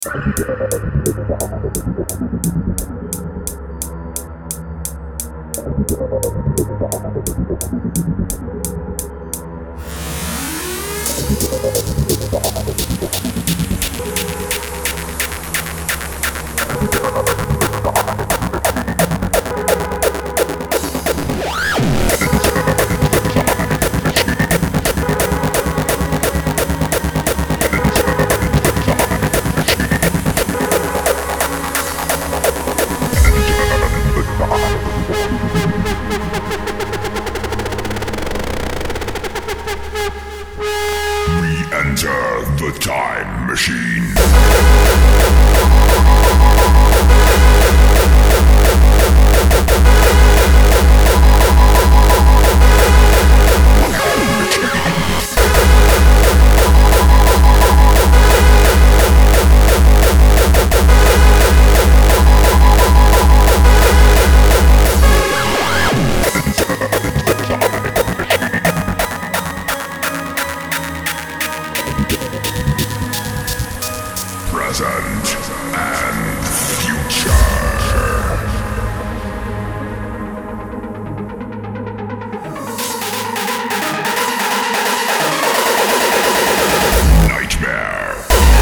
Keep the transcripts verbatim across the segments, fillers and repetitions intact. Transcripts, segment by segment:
Enter the time machine. Present and future. Nightmare.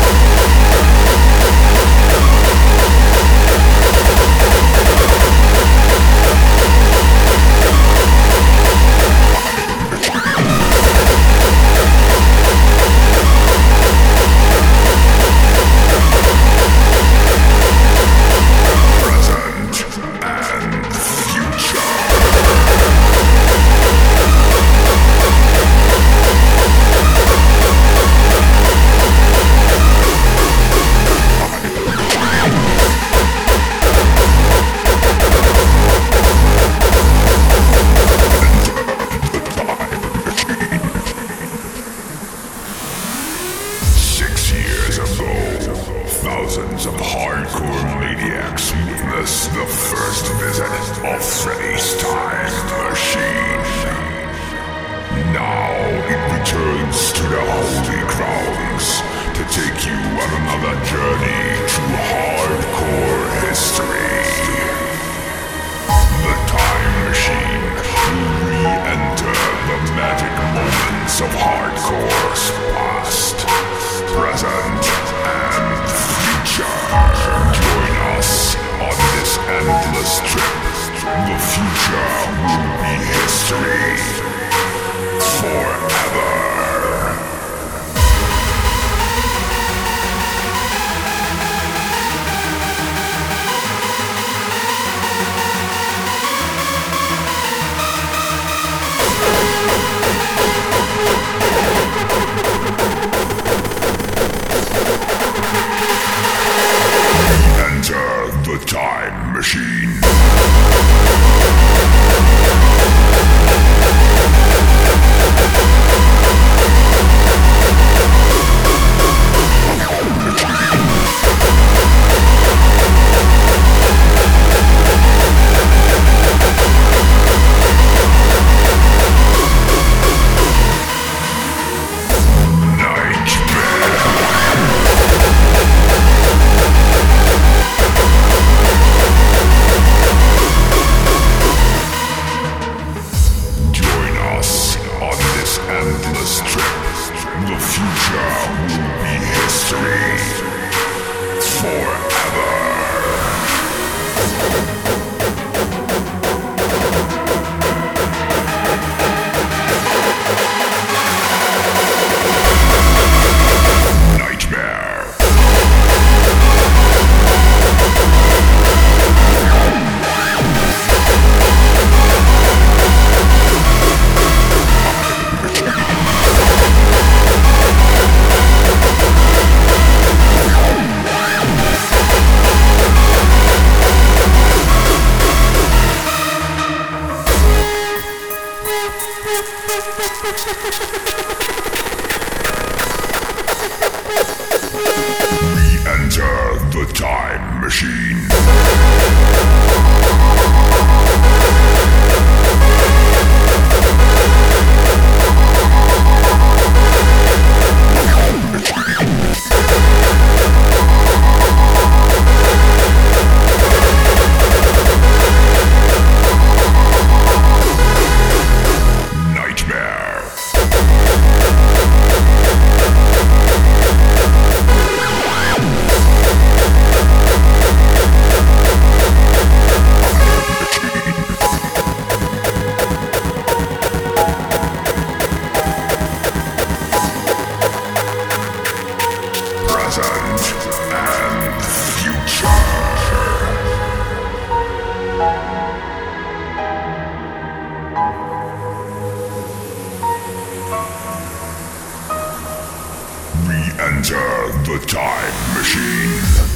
Thousands of hardcore maniacs witnessed the first visit of Freddy's time machine. Now it returns to the holy grounds to take you on another journey through hardcore history. The time machine will re-enter the magic moments of hardcore's past, present, and join us on this endless trip. The future will be history forever. Enter the time machine. Enter the time machine.